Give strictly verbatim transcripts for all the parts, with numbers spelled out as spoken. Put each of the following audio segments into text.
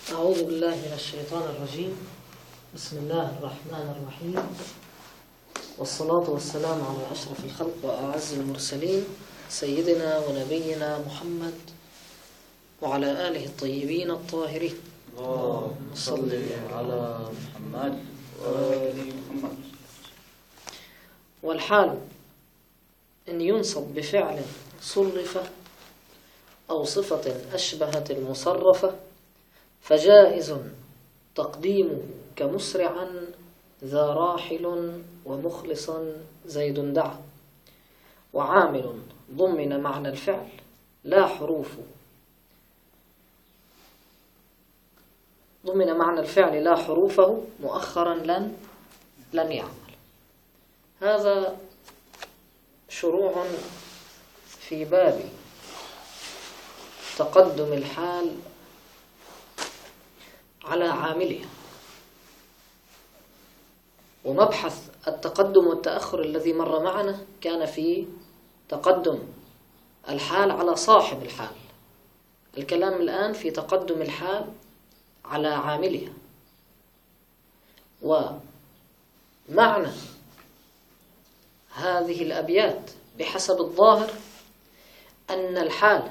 أعوذ بالله من الشيطان الرجيم. بسم الله الرحمن الرحيم، والصلاة والسلام على أشرف الخلق وأعز المرسلين سيدنا ونبينا محمد وعلى آله الطيبين الطاهرين. اللهم صل على محمد وآل محمد. والحال إن ينصب بفعل صرف أو صفة أشبهت المصرفة فجائز تقديمه كمسرعا ذا راحل ومخلصا زيد دعا، وعامل ضمن معنى الفعل لا حروفه ضمن معنى الفعل لا حروفه مؤخرا لن لن يعمل. هذا شروع في باب تقدم الحال على عاملها، ومبحث التقدم والتأخر الذي مر معنا كان في تقدم الحال على صاحب الحال. الكلام الآن في تقدم الحال على عاملها. ومعنى هذه الأبيات بحسب الظاهر أن الحال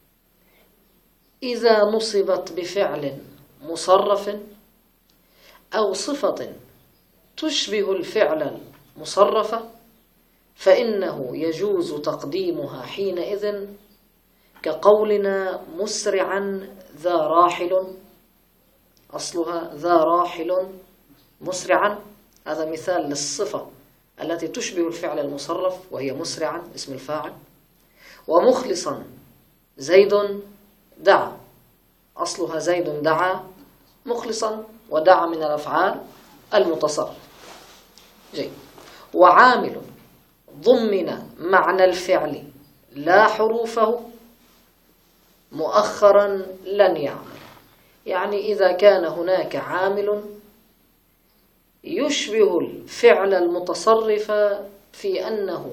إذا نصبت بفعل مصرف أو صفة تشبه الفعل المصرف فإنه يجوز تقديمها حينئذ، كقولنا مسرعا ذا راحل، أصلها ذا راحل مسرعا. هذا مثال للصفة التي تشبه الفعل المصرف وهي مسرعا اسم الفاعل. ومخلصا زيد دعا، أصلها زيد دعا مخلصا، ودعا من الأفعال المتصرف. جيد. وعامل ضمن معنى الفعل لا حروفه مؤخرا لن يعمل، يعني إذا كان هناك عامل يشبه الفعل المتصرف في أنه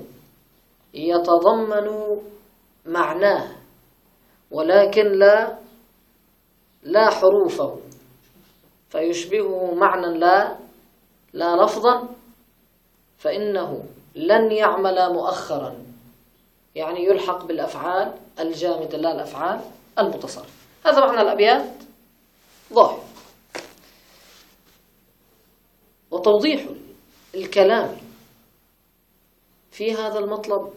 يتضمن معناه ولكن لا لا حروفه، فيشبهه معنى لا لا لفظا، فإنه لن يعمل مؤخرا، يعني يلحق بالأفعال الجامدة لا الأفعال المتصرفة. هذا معنى الأبيات ظاهر. وتوضيح الكلام في هذا المطلب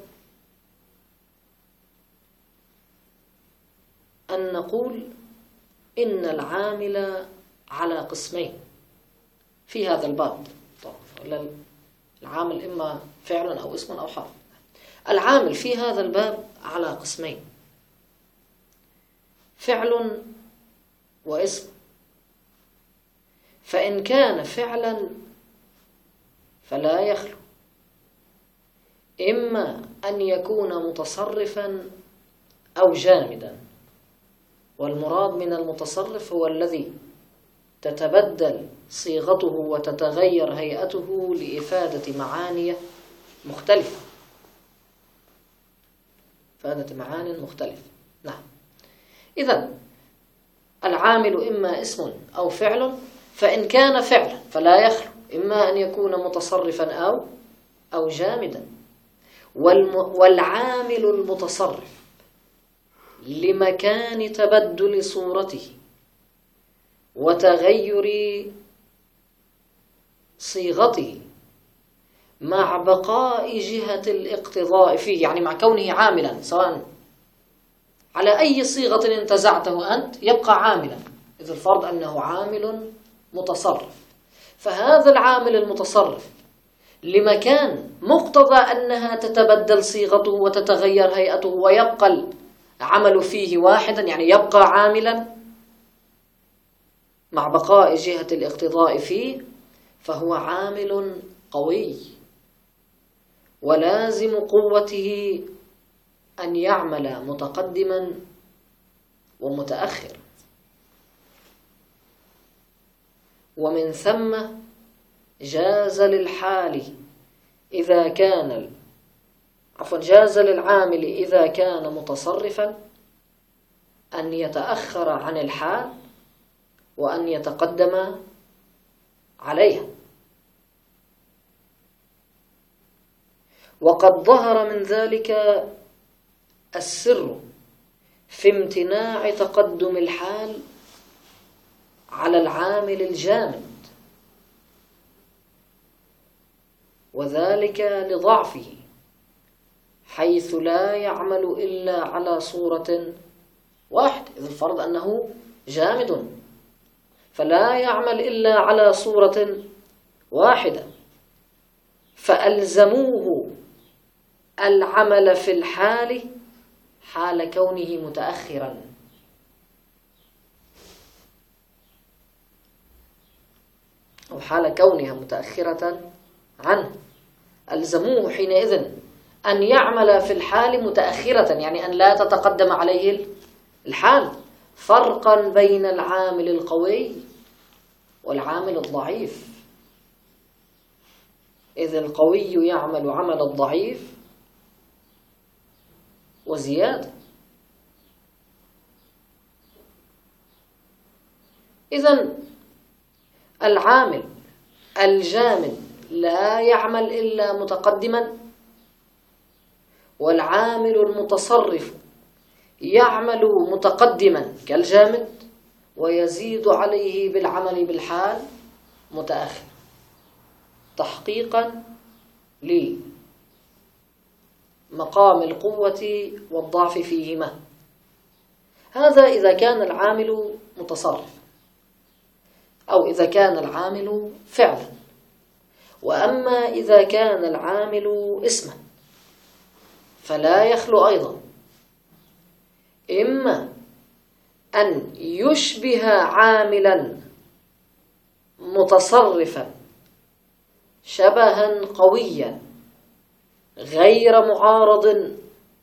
أن نقول إن العامل على قسمين في هذا الباب. طبعا العامل إما فعل أو اسم أو حرف. العامل في هذا الباب على قسمين: فعل واسم. فإن كان فعلا فلا يخلو إما أن يكون متصرفا أو جامدا، والمراد من المتصرف هو الذي تتبدل صيغته وتتغير هيئته لإفادة معاني مختلفة إفادة معاني مختلفة. نعم. إذن العامل إما اسم أو فعل، فإن كان فعلا فلا يخلو إما أن يكون متصرفا أو أو جامدا. والعامل المتصرف لمكان تبدل صورته وتغير صيغته مع بقاء جهة الاقتضاء فيه، يعني مع كونه عاملا، سواء على أي صيغة انتزعته أنت يبقى عاملا، إذ الفرض أنه عامل متصرف. فهذا العامل المتصرف لمكان مقتضى أنها تتبدل صيغته وتتغير هيئته ويبقى العمل فيه واحدا، يعني يبقى عاملا مع بقاء جهة الاقتضاء فيه، فهو عامل قوي، ولازم قوته أن يعمل متقدما ومتأخر. ومن ثم جاز للحال إذا كان عفوا جاز للعامل إذا كان متصرفا أن يتأخر عن الحال وأن يتقدم عليها. وقد ظهر من ذلك السر في امتناع تقدم الحال على العامل الجامد، وذلك لضعفه، حيث لا يعمل إلا على صورة واحدة. إذا الفرض أنه جامد فلا يعمل إلا على صورة واحدة، فألزموه العمل في الحال حال كونه متأخرا. أو حال كونها متأخرة عنه، ألزموه حينئذ أن يعمل في الحال متأخرة، يعني أن لا تتقدم عليه الحال، فرقا بين العامل القوي والعامل الضعيف. إذ القوي يعمل عمل الضعيف وزيادة. إذن العامل الجامد لا يعمل إلا متقدما، والعامل المتصرف يعمل متقدما كالجامد ويزيد عليه بالعمل بالحال متأخر، تحقيقا لمقام القوة والضعف فيهما. هذا إذا كان العامل متصرف، أو إذا كان العامل فعلا. وأما إذا كان العامل اسما فلا يخلو أيضا إما أن يشبه عاملا متصرفا شبها قويا غير معارض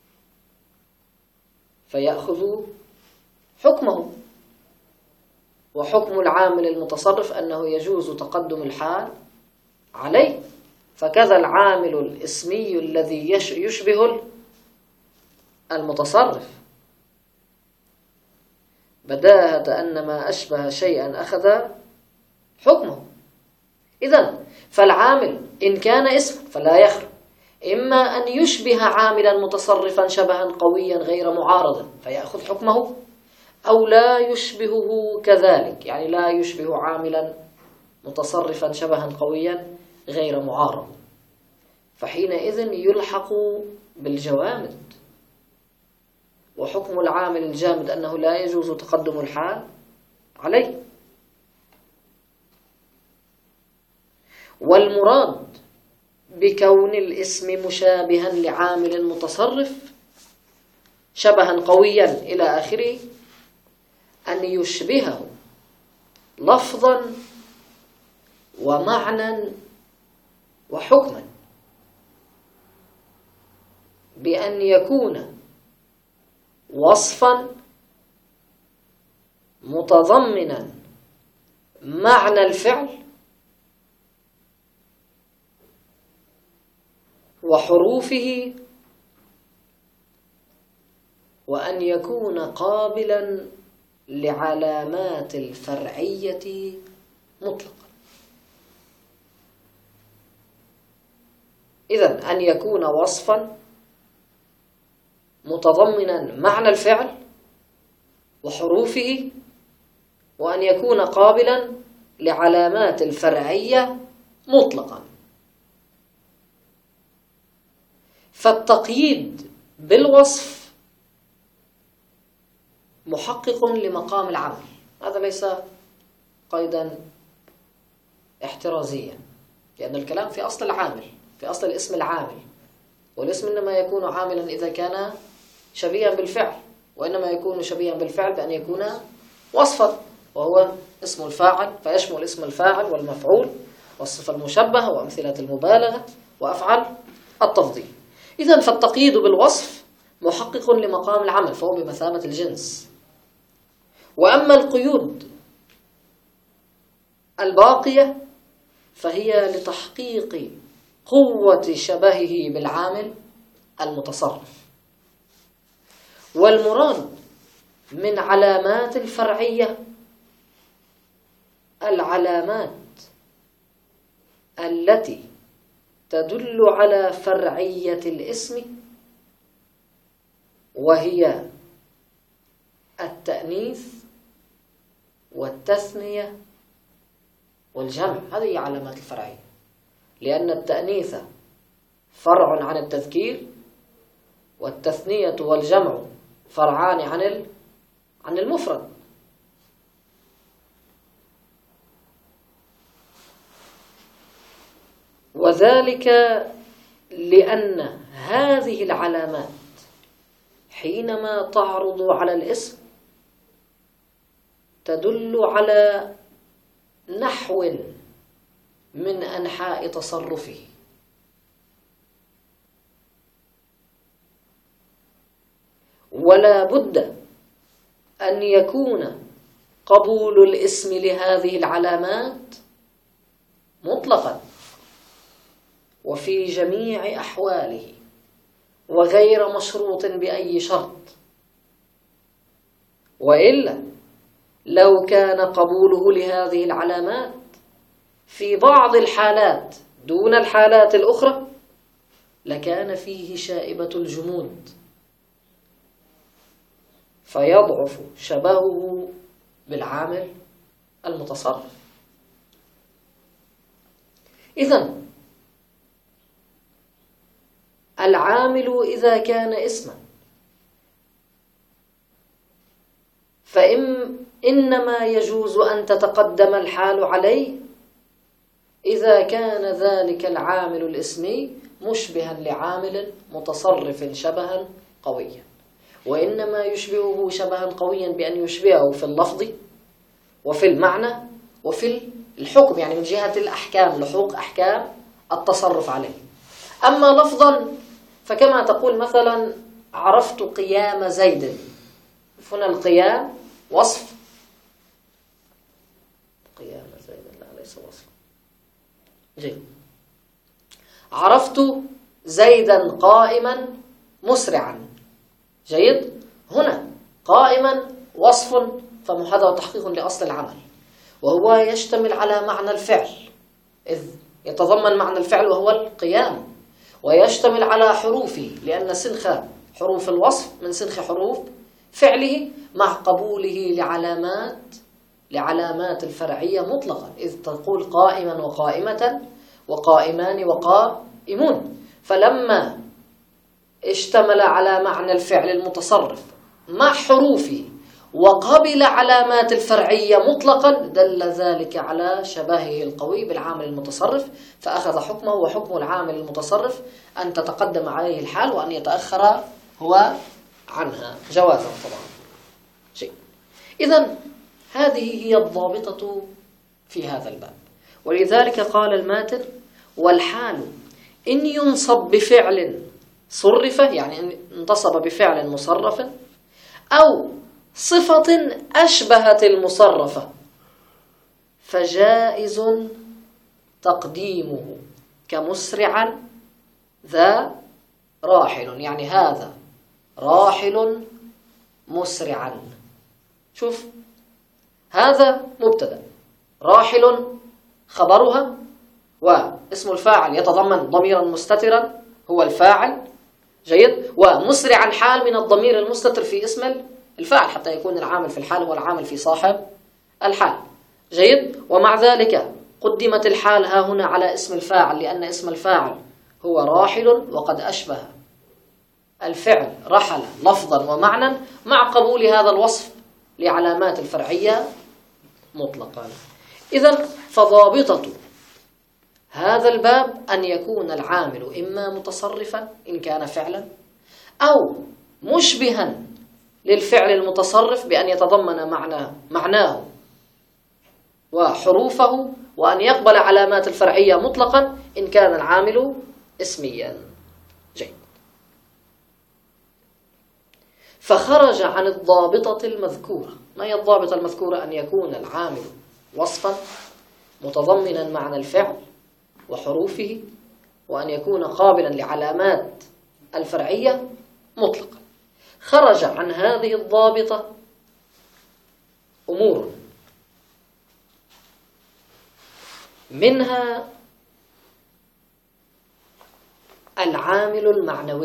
فيأخذ حكمه. وحكم العامل المتصرف أنه يجوز تقدم الحال عليه، فكذا العامل الاسمي الذي يشبه المتصرف، بداهة أن ما أشبه شيئا أخذ حكمه. إذن فالعامل إن كان اسم فلا يخلو إما أن يشبه عاملا متصرفا شبها قويا غير معارض فيأخذ حكمه، أو لا يشبهه كذلك، يعني لا يشبه عاملا متصرفا شبها قويا غير معارض، فحينئذ يلحق بالجوامد. وحكم العامل الجامد أنه لا يجوز تقدم الحال عليه. والمراد بكون الاسم مشابها لعامل متصرف شبها قويا إلى آخره أن يشبهه لفظا ومعنى وحكما، بأن يكون وصفا متضمنا معنى الفعل وحروفه، وأن يكون قابلا لعلامات الفرعية مطلقا. إذن أن يكون وصفا متضمنا معنى الفعل وحروفه، وأن يكون قابلا لعلامات الفرعية مطلقا. فالتقييد بالوصف محقق لمقام العمل، هذا ليس قيدا احترازيا، لأن الكلام في أصل العامل، في أصل الاسم العامل، والاسم إنما يكون عاملا إذا كان شبيها بالفعل، وإنما يكون شبيها بالفعل بأن يكون وصفا، وهو اسم الفاعل، فيشمل اسم الفاعل والمفعول والصفة المشبهة وأمثلة المبالغة وأفعال التفضيل. إذن فالتقييد بالوصف محقق لمقام العمل، فهو بمثابة الجنس. وأما القيود الباقية فهي لتحقيق قوة شبهه بالعامل المتصرف. والمراد من علامات الفرعية العلامات التي تدل على فرعية الاسم، وهي التأنيث والتثنية والجمع. هذه علامات الفرعية، لأن التأنيث فرع عن التذكير، والتثنية والجمع فرعان عن عن المفرد. وذلك لأن هذه العلامات حينما تعرض على الاسم تدل على نحو من أنحاء تصرفه، ولا بد أن يكون قبول الاسم لهذه العلامات مطلقا وفي جميع أحواله، وغير مشروط بأي شرط. وإلا لو كان قبوله لهذه العلامات في بعض الحالات دون الحالات الأخرى لكان فيه شائبة الجمود، فيضعف شبهه بالعامل المتصرف. إذن العامل إذا كان اسما فإنما يجوز أن تتقدم الحال عليه إذا كان ذلك العامل الاسمي مشبها لعامل متصرف شبها قويا، وإنما يشبهه شبها قويا بأن يشبهه في اللفظ وفي المعنى وفي الحكم، يعني من جهة الأحكام، لحوق أحكام التصرف عليه. أما لفظا فكما تقول مثلا عرفت قيام زيد، هنا القيام وصف، قيام زيد لا ليس وصف. جيد. عرفت زيدا قائما مسرعا. جيد. هنا قائما وصف فمحاذاة وتحقيق لأصل العمل، وهو يشتمل على معنى الفعل إذ يتضمن معنى الفعل وهو القيام، ويشتمل على حروفه لأن سنخ حروف الوصف من سنخ حروف فعله، مع قبوله لعلامات لعلامات الفرعية مطلقا، إذ تقول قائما وقائمة وقائمان وقائمون. فلما اشتمل على معنى الفعل المتصرف مع حروفه وقبل علامات الفرعية مطلقا دل ذلك على شبهه القوي بالعامل المتصرف، فأخذ حكمه وحكم العامل المتصرف أن تتقدم عليه الحال وأن يتأخر هو عنها جوازا طبعا. شيء. إذن هذه هي الضابطة في هذا الباب. ولذلك قال الماتن: والحال إن ينصب بفعل صرف، يعني إن انتصب بفعل مصرف، أو صفة أشبهت المصرفة، فجائز تقديمه كمسرعا ذا راحل، يعني هذا راحل مسرعا. شوف، هذا مبتدأ، راحل خبرها، واسم الفاعل يتضمن ضميرا مستترا هو الفاعل. جيد. ومسرعا حال من الضمير المستتر في اسم الفاعل حتى يكون العامل في الحال هو العامل في صاحب الحال. جيد. ومع ذلك قدمت الحال ها هنا على اسم الفاعل لأن اسم الفاعل هو راحل، وقد أشبه الفعل رحل لفظا ومعنى مع قبول هذا الوصف لعلامات الفرعية مطلقا. إذن فضابطة هذا الباب أن يكون العامل إما متصرفا إن كان فعلا، أو مشبها للفعل المتصرف بأن يتضمن معنى معناه وحروفه، وأن يقبل علامات الفرعية مطلقا إن كان العامل اسميا. جيد. فخرج عن الضابطة المذكورة. ما هي الضابطة المذكورة؟ أن يكون العامل وصفا متضمنا معنى الفعل وحروفه، وأن يكون قابلا لعلامات الفرعية مطلقا. خرج عن هذه الضابطة أمور منها العامل المعنوي،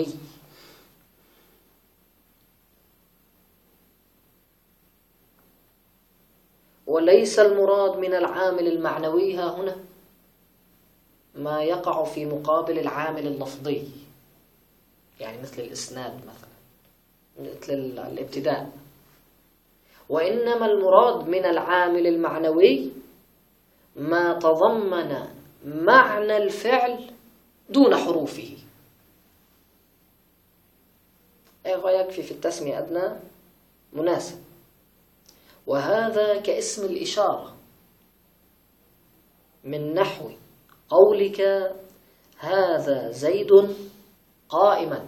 وليس المراد من العامل المعنوي ها هنا ما يقع في مقابل العامل اللفظي، يعني مثل الإسناد مثلا، مثل الابتداء، وإنما المراد من العامل المعنوي ما تضمن معنى الفعل دون حروفه. يكفي في التسمية أدنى مناسب، وهذا كاسم الإشارة من نحو قولك هذا زيد قائما،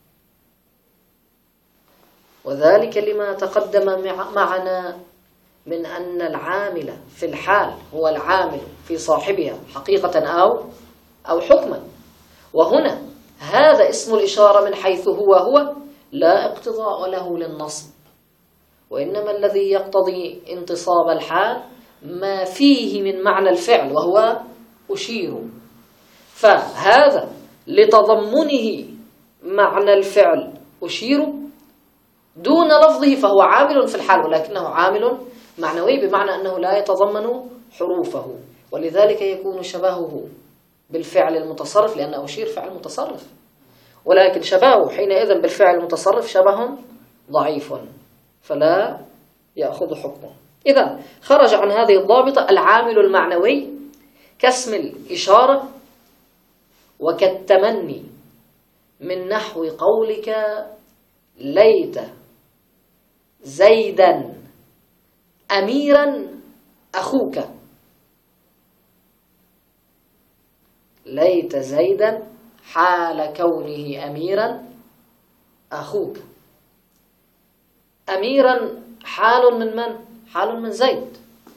وذلك لما تقدم معنا من أن العامل في الحال هو العامل في صاحبها حقيقة أو أو حكما. وهنا هذا اسم الإشارة من حيث هو هو لا اقتضاء له للنصب، وإنما الذي يقتضي انتصاب الحال ما فيه من معنى الفعل وهو أشير، فهذا لتضمنه معنى الفعل أشير دون لفظه فهو عامل في الحال، ولكنه عامل معنوي بمعنى أنه لا يتضمن حروفه، ولذلك يكون شبهه بالفعل المتصرف، لأن أشير فعل متصرف، ولكن شبهه حينئذ بالفعل المتصرف شبه ضعيف فلا يأخذ حكمه. إذا خرج عن هذه الضابطة العامل المعنوي كاسم الإشارة وكالتمني من نحو قولك ليت زيدا أميرا أخوك، ليت زيدا حال كونه أميرا أخوك. أميرا حال من من؟ حال من زيد،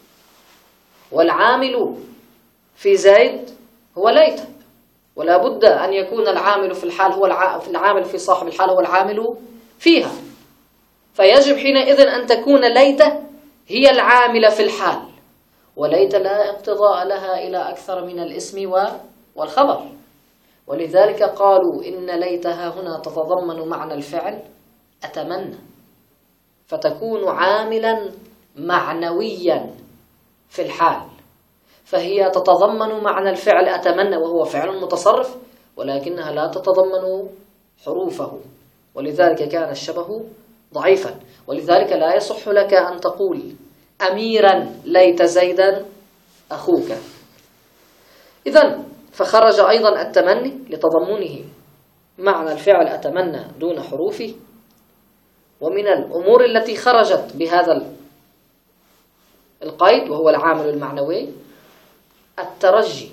والعامل في زيد هو ليت، ولا بد أن يكون العامل في الحال هو العامل في صاحب الحال هو العامل فيها، فيجب حينئذ أن تكون ليت هي العاملة في الحال، وليت لا اقتضاء لها إلى أكثر من الاسم والخبر، ولذلك قالوا إن ليتها هنا تتضمن معنى الفعل أتمنى، فتكون عاملا معنويا في الحال، فهي تتضمن معنى الفعل أتمنى وهو فعل متصرف، ولكنها لا تتضمن حروفه، ولذلك كان الشبه ضعيفا، ولذلك لا يصح لك أن تقول أميرا ليت زيدا أخوك. إذن فخرج أيضا التمني لتضمنه معنى الفعل أتمنى دون حروفه. ومن الأمور التي خرجت بهذا القيد وهو العامل المعنوي الترجي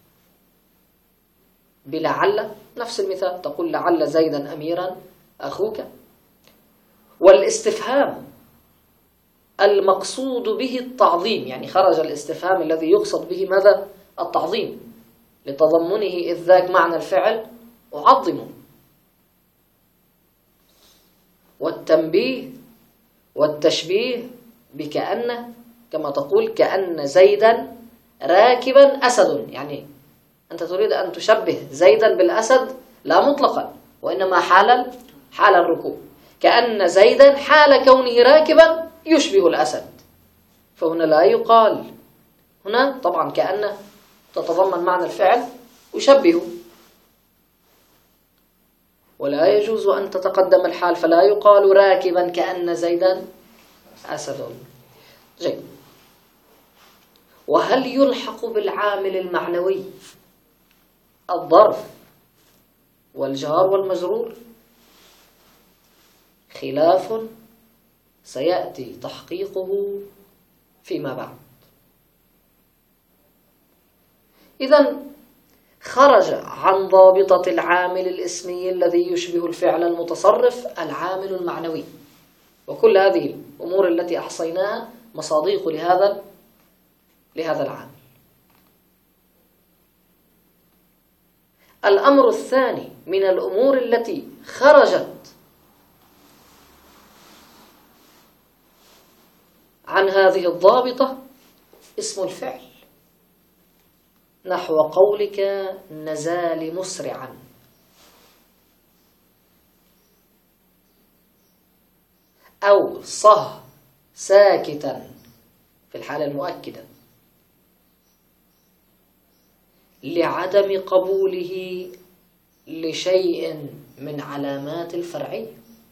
بلعل، نفس المثال تقول لعل زيدا أميرا أخوك، والاستفهام المقصود به التعظيم، يعني خرج الاستفهام الذي يقصد به ماذا؟ التعظيم، لتضمنه إذ ذاك معنى الفعل أعظمه. والتنبيه والتشبيه بكأن، كما تقول كأن زيدا راكبا أسد، يعني أنت تريد أن تشبه زيدا بالأسد لا مطلقا، وإنما حال حال الركوب، كأن زيدا حال كونه راكبا يشبه الأسد، فهنا لا يقال، هنا طبعا كأن تتضمن معنى الفعل يشبه، ولا يجوز أن تتقدم الحال، فلا يقال راكبا كأن زيدا أسد. جيد. وهل يلحق بالعامل المعنوي الظرف والجار والمجرور؟ خلاف سيأتي تحقيقه فيما بعد. إذن خرج عن ضابطة العامل الاسمي الذي يشبه الفعل المتصرف العامل المعنوي، وكل هذه الأمور التي أحصيناها مصادق لهذا لهذا العامل. الأمر الثاني من الأمور التي خرجت عن هذه الضابطة اسم الفعل. نحو قولك نزال مسرعا، أو صه ساكتا في الحالة المؤكدة لعدم قبوله لشيء من علامات الفرعية،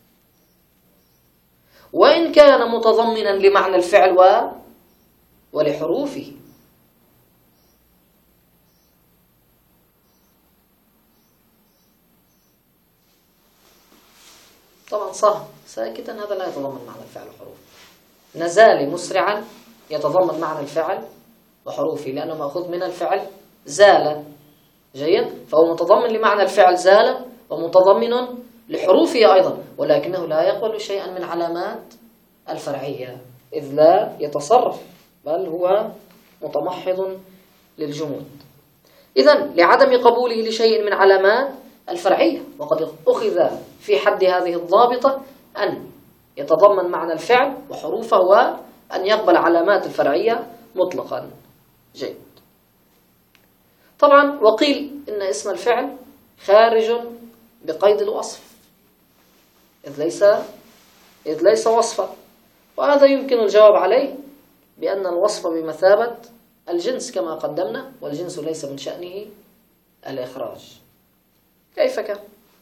وإن كان متضمنا لمعنى الفعل و ولحروفه. طبعا صه ساكتا هذا لا يتضمن معنى الفعل وحروفه. نزال مسرعا يتضمن معنى الفعل وحروفه لأنه مأخوذ من الفعل زال. جيد، فهو متضمن لمعنى الفعل زال ومتضمن لحروفه أيضا، ولكنه لا يقبل شيئا من علامات الفرعية إذ لا يتصرف، بل هو متمحض للجمود. إذن لعدم قبوله لشيء من علامات الفرعية، وقد أخذ في حد هذه الضابطة أن يتضمن معنى الفعل وحروفه وأن يقبل علامات الفرعية مطلقا. جيد. طبعا وقيل إن اسم الفعل خارج بقيد الوصف إذ ليس إذ ليس وصفا، وهذا يمكن الجواب عليه بأن الوصف بمثابة الجنس كما قدمنا، والجنس ليس من شأنه الإخراج. كيف كان؟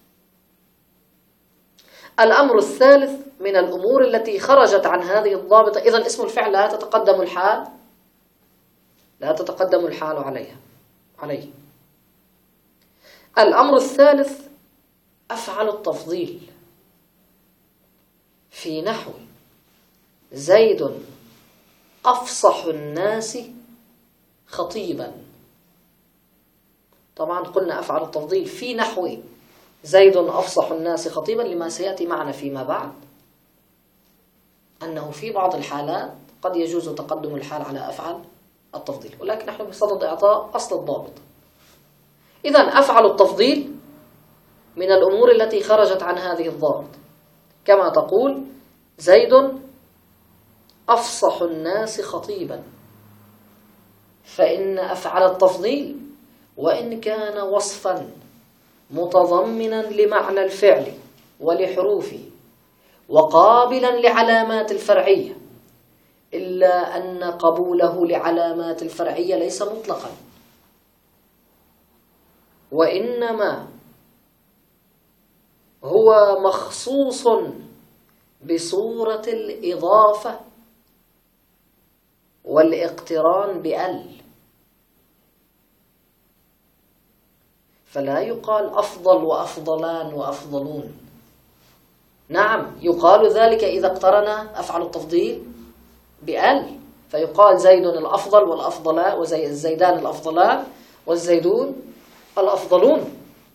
الأمر الثالث من الأمور التي خرجت عن هذه الضابطة، إذن اسم الفعل لا تتقدم الحال لا تتقدم الحال عليها عليه. الأمر الثالث أفعل التفضيل في نحو زيد أفصح الناس خطيبا. طبعا قلنا أفعل التفضيل في نحو زيد أفصح الناس خطيبا لما سيأتي معنا فيما بعد أنه في بعض الحالات قد يجوز تقدم الحال على أفعل التفضيل، ولكن نحن بصدد إعطاء أصل الضابط. إذن أفعل التفضيل من الأمور التي خرجت عن هذه الضابط، كما تقول زيد أفصح الناس خطيبا، فإن أفعل التفضيل وإن كان وصفا متضمنا لمعنى الفعل ولحروفه وقابلا لعلامات الفرعية، إلا أن قبوله لعلامات الفرعية ليس مطلقا، وإنما هو مخصوص بصورة الإضافة والاقتران بأل، فلا يقال أفضل وأفضلان وأفضلون. نعم يقال ذلك إذا اقترن أفعل التفضيل بأل، فيقال زيد الأفضل والأفضلاء والزيدان الأفضلاء والزيدون الأفضلون.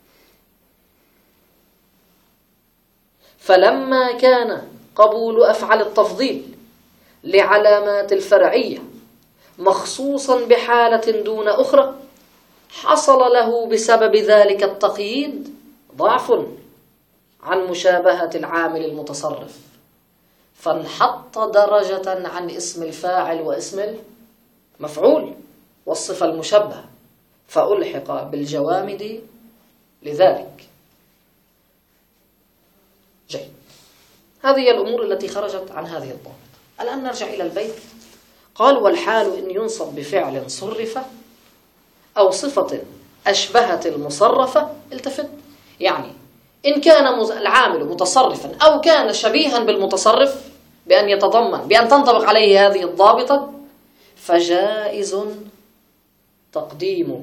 فلما كان قبول أفعل التفضيل لعلامات الفرعية مخصوصا بحالة دون أخرى، حصل له بسبب ذلك التقييد ضعف عن مشابهة العامل المتصرف، فانحط درجة عن اسم الفاعل واسم المفعول والصفة المشبهة، فألحق بالجوامد لذلك. جيد، هذه هي الأمور التي خرجت عن هذه الضابط. الآن نرجع إلى البيت. قال والحال إن ينصب بفعل صرف أو صفة أشبهت المصرفة. التفت، يعني إن كان العامل متصرفا أو كان شبيها بالمتصرف بأن يتضمن بأن تنطبق عليه هذه الضابطة، فجائز تقديمه.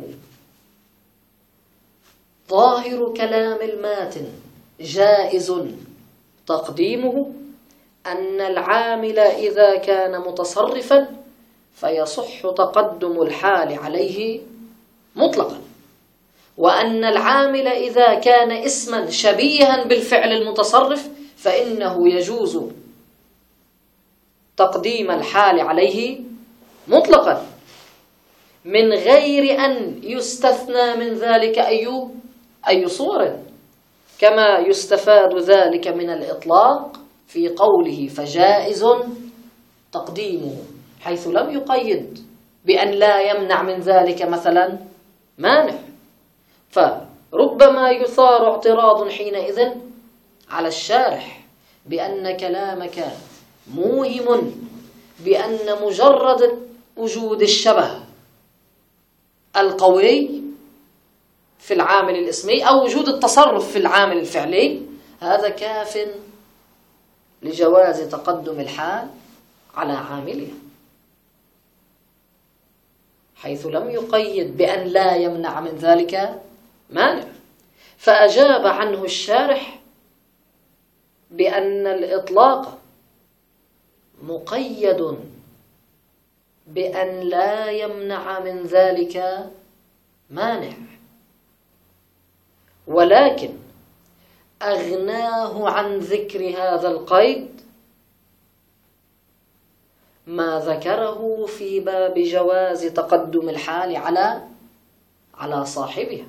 ظاهر كلام الماتن جائز تقديمه أن العامل إذا كان متصرفا فيصح تقدم الحال عليه مطلقا، وأن العامل إذا كان اسما شبيها بالفعل المتصرف فإنه يجوز تقديم الحال عليه مطلقا من غير أن يستثنى من ذلك أي أي صور، كما يستفاد ذلك من الإطلاق في قوله فجائز تقديمه، حيث لم يقيد بأن لا يمنع من ذلك مثلا مانع. فربما يثار اعتراض حينئذ على الشارح بأن كلامك موهم بأن مجرد وجود الشبه القوي في العامل الاسمي أو وجود التصرف في العامل الفعلي هذا كاف لجواز تقدم الحال على عاملها، حيث لم يقيد بأن لا يمنع من ذلك مانع. فأجاب عنه الشارح بأن الإطلاق مقيد بأن لا يمنع من ذلك مانع، ولكن أغناه عن ذكر هذا القيد ما ذكره في باب جواز تقدم الحال على على صاحبها،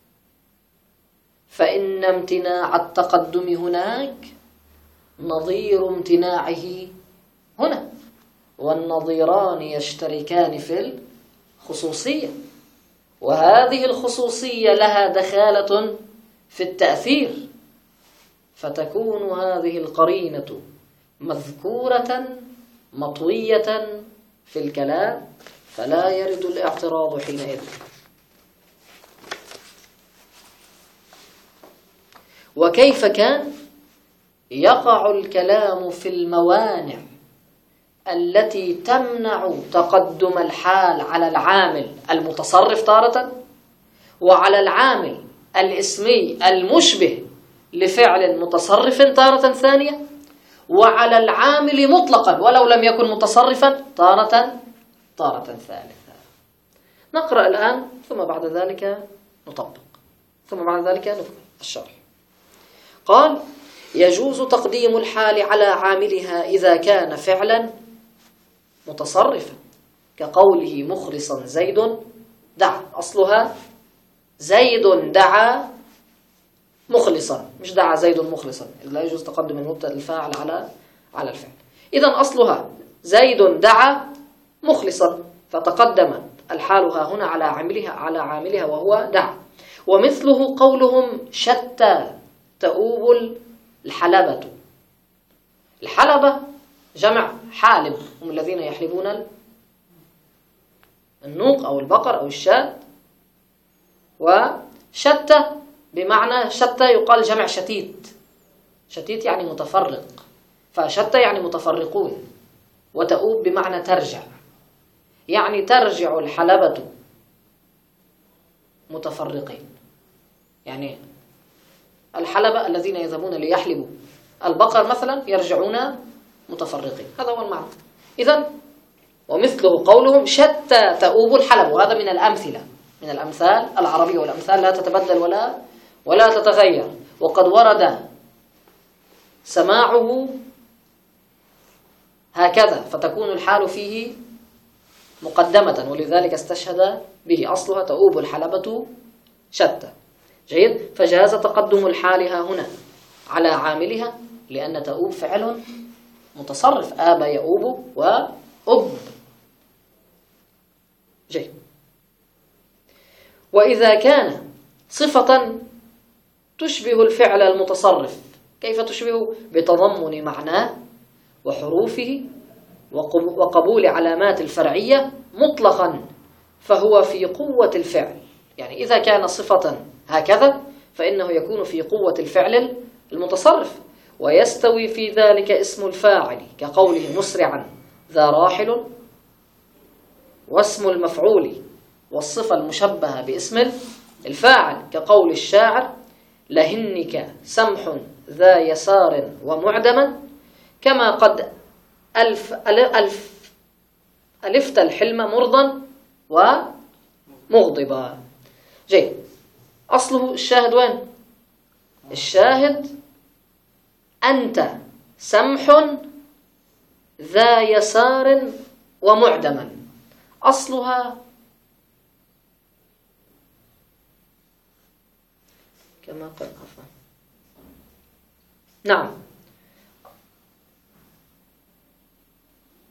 فإن امتناع التقدم هناك نظير امتناعه هنا، والنظيران يشتركان في الخصوصية، وهذه الخصوصية لها دخالة في التأثير، فتكون هذه القرينة مذكورة مطوية في الكلام فلا يرد الاعتراض حينئذ. وكيف كان يقع الكلام في الموانع التي تمنع تقدم الحال على العامل المتصرف تارة، وعلى العامل الاسمي المشبه لفعل متصرف تارة ثانية، وعلى العامل مطلقا ولو لم يكن متصرفا تارة تارة ثالثة. نقرأ الآن ثم بعد ذلك نطبق، ثم بعد ذلك نكمل الشرح. قال: يجوز تقديم الحال على عاملها إذا كان فعلا متصرفا، كقوله مخلصا زيد دعا، أصلها زيد دعا مخلصا، مش دعا زيد مخلصا، إذ لا يجوز تقدم المبتدأ الفاعل على على الفعل. إذن أصلها زيد دعا مخلصا، فتقدم الحالها هنا على عاملها على عاملها وهو دعا. ومثله قولهم شتى تؤوب الحلبة. الحلبة جمع حالب، هم الذين يحلبون النوق أو البقر أو الشاة. وشتى بمعنى شتى يقال جمع شتيت، شتيت يعني متفرق، فشتى يعني متفرقون. وتؤوب بمعنى ترجع، يعني ترجع الحلبة متفرقين، يعني الحلبة الذين يذهبون ليحلبوا البقر مثلا يرجعون متفرقين، هذا هو المعنى. إذن ومثله قولهم شتى تؤوب الحلب، وهذا من الأمثلة، من الأمثال العربية، والأمثال لا تتبدل ولا ولا تتغير، وقد ورد سماعه هكذا فتكون الحال فيه مقدمة، ولذلك استشهد به. أصلها تؤوب الحلبة شتى. جيد. فجاز تقدم الحالها هنا على عاملها لأن تؤوب فعل متصرف، آب يؤوب وأب. جيد. وإذا كان صفة تشبه الفعل المتصرف، كيف تشبه؟ بتضمن معناه وحروفه وقبول علامات الفرعية مطلقا، فهو في قوة الفعل. يعني إذا كان صفة هكذا فإنه يكون في قوة الفعل المتصرف، ويستوي في ذلك اسم الفاعل كقوله مسرعا ذا راحل، واسم المفعول والصفة المشبهة باسم الفاعل كقول الشاعر لهنك سمح ذا يسار ومعدما، كما قد ألف ألف ألفت الحلم مرضا ومغضبا. جيد. أصله الشاهد وين؟ الشاهد أنت سمح ذا يسار ومعدما، أصلها كما قد عفوا نعم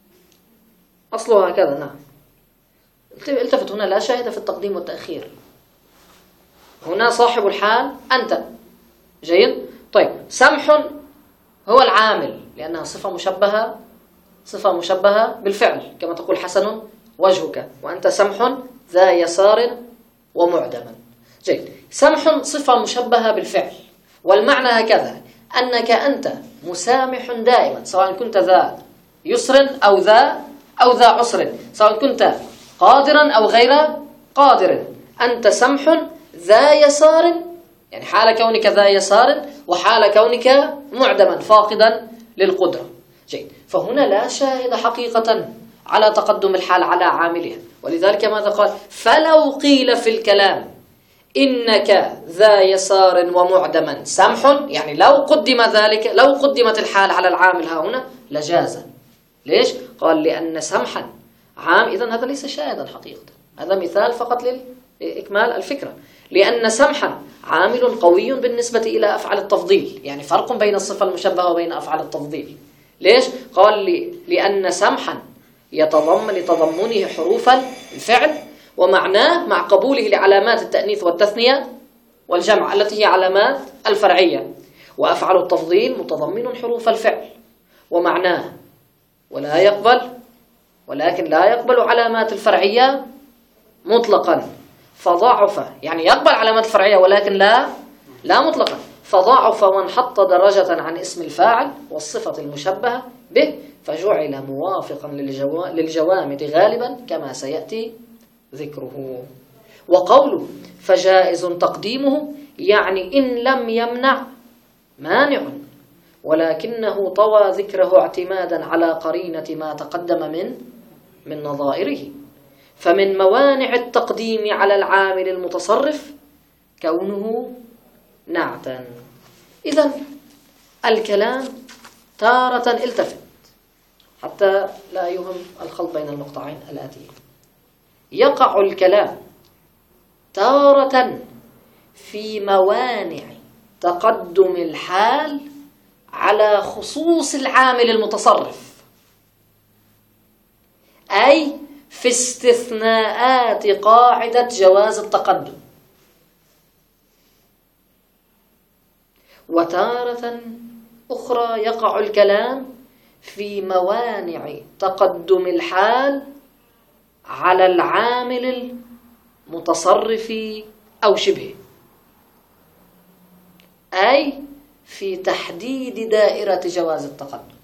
أصلها هكذا. نعم. التفت هنا لا شاهد في التقديم والتأخير، هنا صاحب الحال أنت. جيد. طيب سمح هو العامل لأنها صفة مشبهة، صفة مشبهة بالفعل، كما تقول حسن وجهك، وأنت سمح ذا يسار ومعدما. جيد. سمح صفة مشبهة بالفعل، والمعنى هكذا أنك أنت مسامح دائما، سواء كنت ذا يسر أو ذا أو ذا عسر، سواء كنت قادرا أو غير قادر، أنت سمح ذا يسار، يعني حال كونك ذا يسار وحال كونك معدما فاقدا للقدرة. جيد. فهنا لا شاهد حقيقة على تقدم الحال على عاملها، ولذلك ماذا قال؟ فلو قيل في الكلام إنك ذا يسار ومعدما سمح، يعني لو قدم ذلك، لو قدمت الحال على العامل ها هنا لجاز. ليش؟ قال لأن سمحا عام. إذن هذا ليس شاهدا حقيقة، هذا مثال فقط لإكمال الفكرة. لأن سمحا عامل قوي بالنسبة إلى أفعال التفضيل، يعني فرق بين الصفة المشبهة وبين أفعال التفضيل. ليش؟ قال لي لأن سمحا يتضمن لتضمنه حروف الفعل، ومعناه مع قبوله لعلامات التأنيث والتثنية والجمع التي هي علامات الفرعية، وأفعل التفضيل متضمن حروف الفعل ومعناه، ولا يقبل ولكن لا يقبل علامات الفرعية مطلقا، فضعف، يعني يقبل علامات الفرعية ولكن لا لا مطلقا، فضعف وانحط درجة عن اسم الفاعل والصفة المشبهة به، فجعل موافقا للجوا... للجوامد غالبا كما سيأتي ذكره. وقوله فجائز تقديمه يعني إن لم يمنع مانع، ولكنه طوى ذكره اعتمادا على قرينة ما تقدم من من نظائره. فمن موانع التقديم على العامل المتصرف كونه نعتا. إذن الكلام تارة التفت حتى لا يهم الخلط بين المقطعين الآتيين. يقع الكلام تارة في موانع تقدم الحال على خصوص العامل المتصرف، أي في استثناءات قاعدة جواز التقدم. وتارة أخرى يقع الكلام في موانع تقدم الحال على العامل المتصرف أو شبهه، أي في تحديد دائرة جواز التقدم.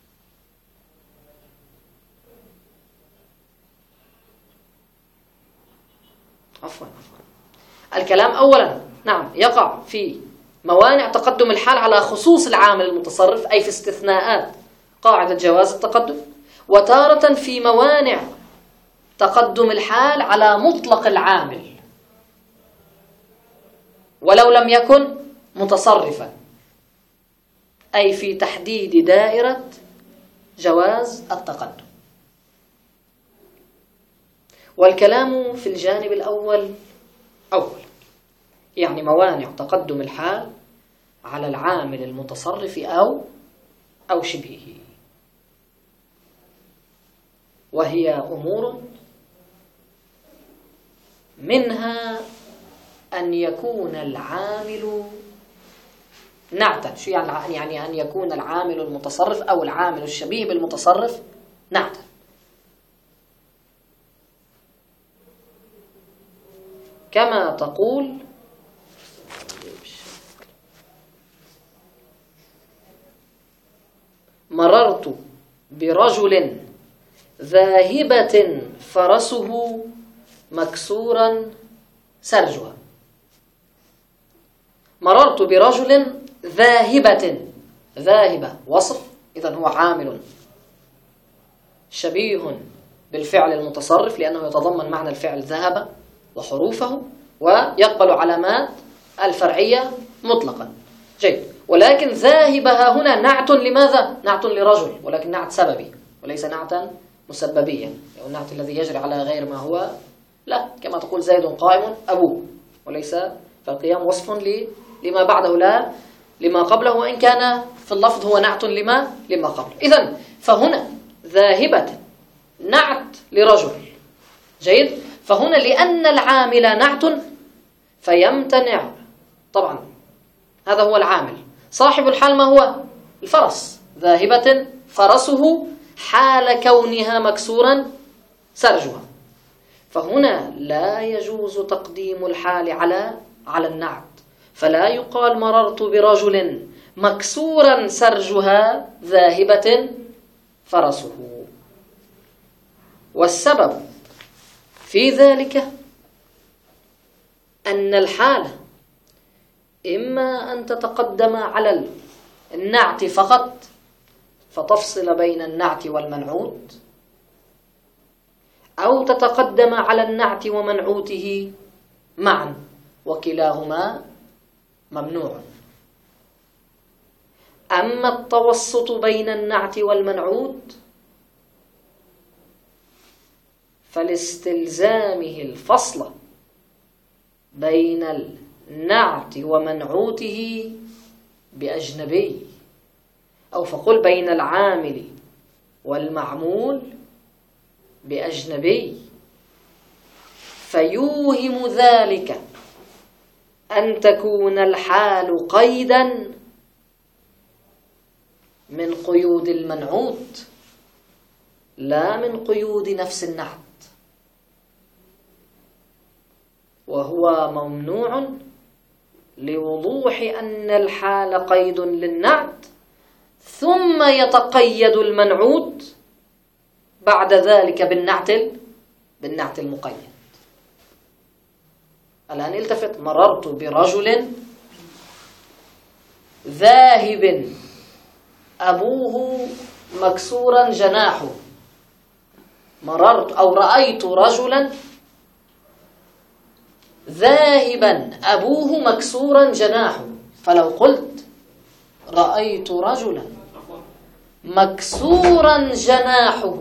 عفوا عفوا الكلام أولا نعم يقع في موانع تقدم الحال على خصوص العامل المتصرف، أي في استثناءات قاعدة جواز التقدم، وتارة في موانع تقدم الحال على مطلق العامل ولو لم يكن متصرفا، أي في تحديد دائرة جواز التقدم. والكلام في الجانب الأول أول، يعني موانع تقدم الحال على العامل المتصرف أو أو شبهه، وهي أمور منها أن يكون العامل نعتا. شو يعني؟ يعني أن يكون العامل المتصرف أو العامل الشبيه بالمتصرف نعتا. كما تقول مررت برجل ذاهبة فرسه مكسورا سرجها. مررت برجل ذاهبة، ذاهبة وصف، إذن هو عامل شبيه بالفعل المتصرف لأنه يتضمن معنى الفعل ذهب وحروفه ويقبل علامات الفرعية مطلقا. جيد. ولكن ذاهبها هنا نعت لماذا؟ نعت لرجل، ولكن نعت سببي وليس نعتا مسببيا، يعني النعت الذي يجري على غير ما هو لا، كما تقول زيد قائم أبوه، وليس فالقيام وصف لما بعده لا لما قبله، وإن كان في اللفظ هو نعت لما لما قبله. إذن فهنا ذاهبة نعت لرجل. جيد. فهنا لأن العامل نعت فيمتنع. طبعا هذا هو العامل. صاحب الحال ما هو؟ الفرس. ذاهبة فرسه حال كونها مكسورا سرجها. فهنا لا يجوز تقديم الحال على على النعت، فلا يقال مررت برجل مكسورا سرجها ذاهبة فرسه. والسبب في ذلك أن الحالة إما أن تتقدم على النعت فقط فتفصل بين النعت والمنعوت، أو تتقدم على النعت ومنعوته معا، وكلاهما ممنوع. أما التوسط بين النعت والمنعوت فلاستلزامه الفصل بين النعت ومنعوته بأجنبي، أو فقل بين العامل والمعمول بأجنبي، فيوهم ذلك أن تكون الحال قيدا من قيود المنعوت لا من قيود نفس النعت، وهو ممنوع لوضوح أن الحال قيد للنعت، ثم يتقيد المنعوت بعد ذلك بالنعت بالنعت المقيد. الآن التفت: مررت برجل ذاهب أبوه مكسورا جناحه. مررت أو رأيت رجلا ذاهبا أبوه مكسورا جناحه. فلو قلت رأيت رجلا مكسورا جناحه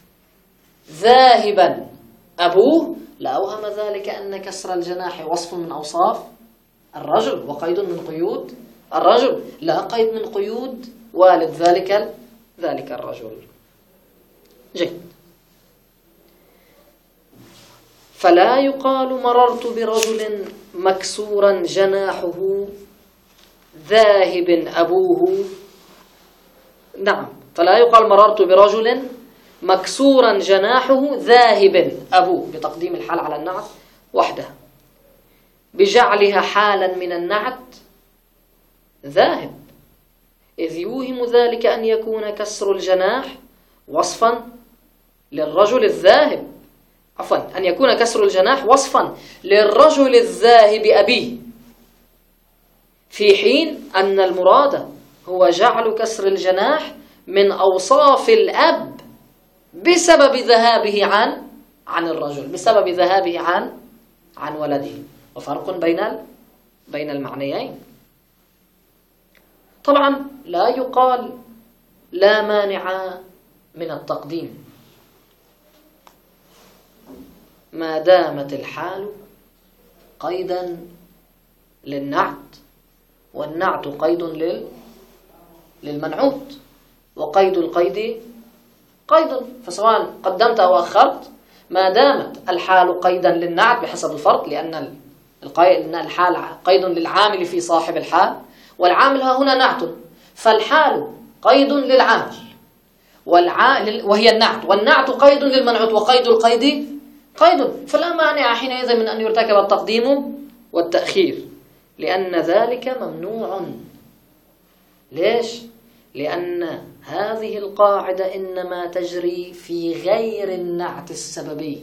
ذاهبا أبوه، لأوهم ذلك أن كسر الجناح وصف من أوصاف الرجل وقيد من قيود الرجل، لا قيد من قيود والد ذلك ذلك الرجل. جيد. فلا يقال مررت برجل مكسورا جناحه ذاهب أبوه. نعم، فلا يقال مررت برجل مكسورا جناحه ذاهب أبوه بتقديم الحال على النعت وحده، بجعلها حالا من النعت ذاهب، إذ يوهم ذلك أن يكون كسر الجناح وصفا للرجل الذاهب، عفوا أن يكون كسر الجناح وصفا للرجل الذاهب أبيه، في حين أن المراد هو جعل كسر الجناح من أوصاف الأب بسبب ذهابه عن عن الرجل، بسبب ذهابه عن عن ولده، وفرق بين بين المعنيين. طبعا لا يقال لا مانع من التقديم ما دامت الحال قيدا للنعت، والنعت قيد لل للمنعوت، وقيد القيد قيد، فسواء قدمت أو أخرت ما دامت الحال قيدا للنعت بحسب الفرق، لأن الحال قيد للعامل في صاحب الحال، والعامل ها هنا نعت، فالحال قيد للعامل وهي النعت، والنعت قيد للمنعوت، وقيد القيد قيد، فلا مانع حينئذ من أن يرتكب التقديم والتأخير، لأن ذلك ممنوع. ليش؟ لأن هذه القاعدة إنما تجري في غير النعت السببي،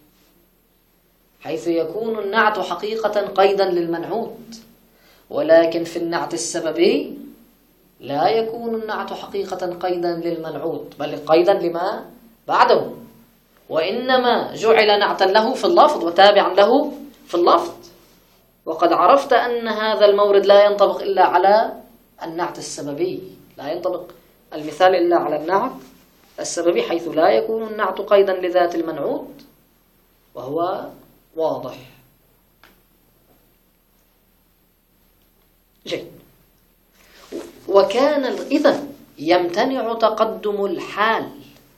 حيث يكون النعت حقيقة قيدا للمنعوت، ولكن في النعت السببي لا يكون النعت حقيقة قيدا للمنعوت، بل قيدا لما بعده، وإنما جعل نعتا له في اللفظ وتابعا له في اللفظ. وقد عرفت أن هذا المورد لا ينطبق إلا على النعت السببي، لا ينطبق المثال إلا على النعت السببي، حيث لا يكون النعت قيدا لذات المنعوت، وهو واضح. جيد. وكان إذن يمتنع تقدم الحال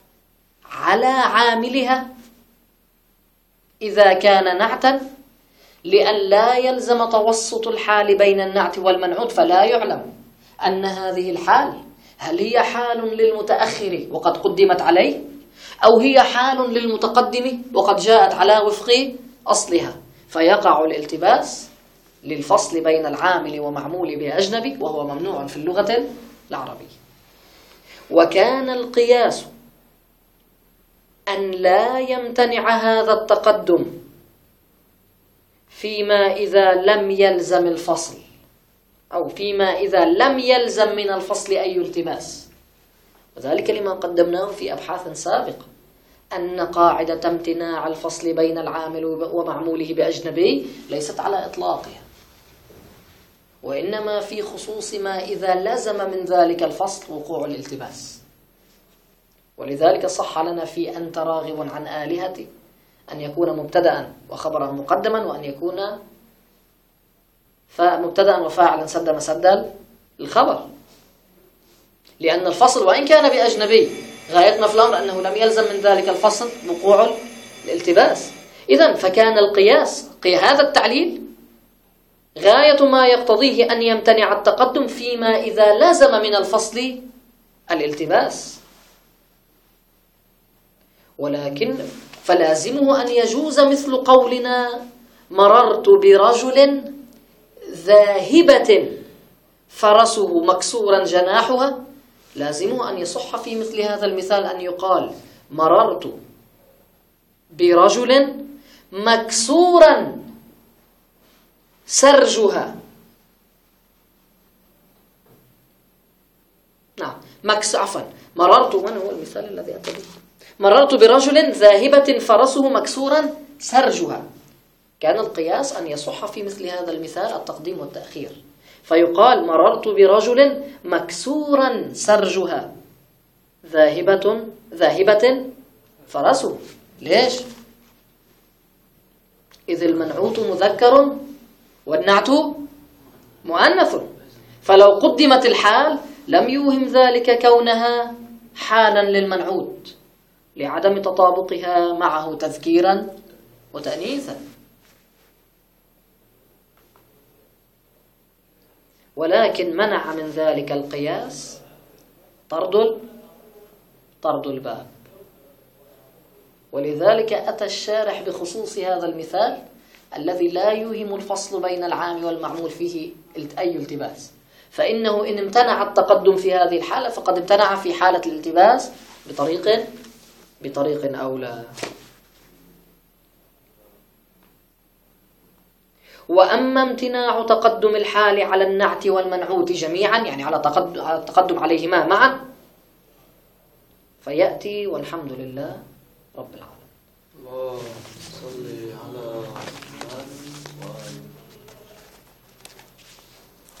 على عاملها إذا كان نعتا لئلا يلزم توسط الحال بين النعت والمنعوت، فلا يعلم أن هذه الحال هل هي حال للمتأخر وقد قدمت عليه، أو هي حال للمتقدم وقد جاءت على وفق أصلها، فيقع الالتباس للفصل بين العامل ومعمول بأجنبي، وهو ممنوع في اللغة العربية. وكان القياس أن لا يمتنع هذا التقدم فيما إذا لم يلزم الفصل، أو فيما إذا لم يلزم من الفصل أي التباس، وذلك لما قدمناه في أبحاث سابقة أن قاعدة امتناع الفصل بين العامل ومعموله بأجنبي ليست على إطلاقها، وإنما في خصوص ما إذا لزم من ذلك الفصل وقوع الالتباس. ولذلك صح لنا في أنت راغب عن آلهتي أن يكون مبتدأ وخبرا مقدما، وأن يكون مبتدأ وفاعلا سد مسد الخبر، لأن الفصل وإن كان بأجنبي غايتنا في الأمر أنه لم يلزم من ذلك الفصل وقوع الالتباس. إذن فكان القياس هذا التعليل غاية ما يقتضيه أن يمتنع التقدم فيما إذا لزم من الفصل الالتباس، ولكن فلازمه أن يجوز مثل قولنا مررت برجل ذاهبة فرسه مكسورا جناحها، لازمه أن يصح في مثل هذا المثال أن يقال مررت برجل مكسورا سرجها. نعم مكس عفوا مررت، من هو المثال الذي أتى به؟ مررت برجل ذاهبة فرسه مكسورا سرجها. كان القياس أن يصح في مثل هذا المثال التقديم والتأخير، فيقال مررت برجل مكسورا سرجها ذاهبة ذاهبة فرسه. ليش؟ إذ المنعوت مذكر والنعت مؤنث، فلو قدمت الحال لم يوهم ذلك كونها حالا للمنعوت لعدم تطابقها معه تذكيرا وتأنيثا. ولكن منع من ذلك القياس طرد طرد الباب، ولذلك أتى الشارح بخصوص هذا المثال الذي لا يوهم الفصل بين العام والمعمول فيه أي التباس، فإنه إن امتنع التقدم في هذه الحالة فقد امتنع في حالة الالتباس بطريق بطريق أولى. وأما امتناع تقدم الحال على النعت والمنعوت جميعا، يعني على التقدم عليهما معا، فيأتي والحمد لله رب العالمين.